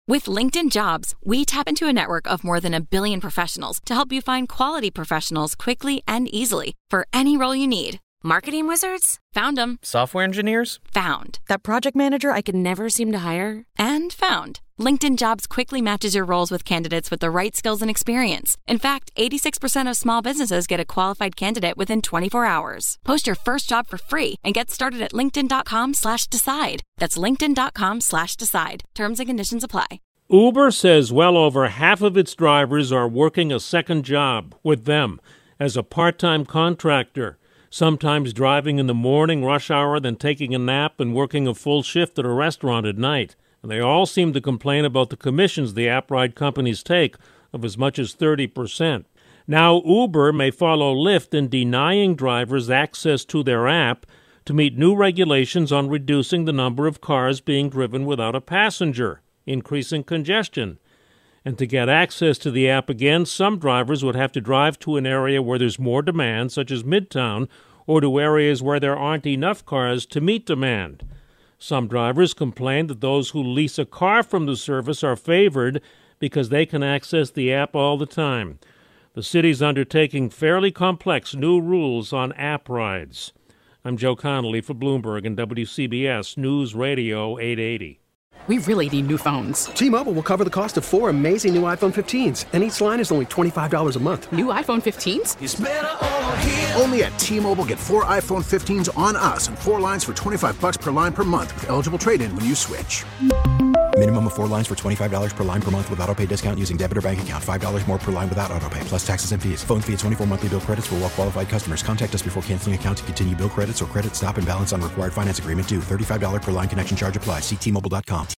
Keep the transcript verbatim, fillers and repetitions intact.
With LinkedIn Jobs, we tap into a network of more than a billion professionals to help you find quality professionals quickly and easily for any role you need. Marketing wizards? Found them. Software engineers? Found. That project manager I could never seem to hire? And found. LinkedIn Jobs quickly matches your roles with candidates with the right skills and experience. In fact, eighty-six percent of small businesses get a qualified candidate within twenty-four hours. Post your first job for free and get started at linkedin.com slash decide. That's linkedin.com slash decide. Terms and conditions apply. Uber says well over half of its drivers are working a second job with them as a part-time contractor, sometimes driving in the morning rush hour, then taking a nap and working a full shift at a restaurant at night. And they all seem to complain about the commissions the app ride companies take of as much as thirty percent. Now Uber may follow Lyft in denying drivers access to their app to meet new regulations on reducing the number of cars being driven without a passenger, increasing congestion. And to get access to the app again, some drivers would have to drive to an area where there's more demand, such as Midtown, or to areas where there aren't enough cars to meet demand. Some drivers complain that those who lease a car from the service are favored because they can access the app all the time. The city's undertaking fairly complex new rules on app rides. I'm Joe Connolly for Bloomberg and W C B S News Radio eight eighty. We really need new phones. T-Mobile will cover the cost of four amazing new iPhone fifteens, and each line is only twenty-five dollars a month. New iPhone fifteens? It's better over here. Only at T-Mobile, get four iPhone fifteens on us and four lines for twenty-five bucks per line per month with eligible trade-in when you switch. Minimum of four lines for twenty-five dollars per line per month with autopay discount using debit or bank account. five dollars more per line without autopay, plus taxes and fees. Phone fee at twenty-four monthly bill credits for well-qualified customers. Contact us before canceling account to continue bill credits or credit stop and balance on required finance agreement due. thirty-five dollars per line connection charge applies. See T Mobile dot com.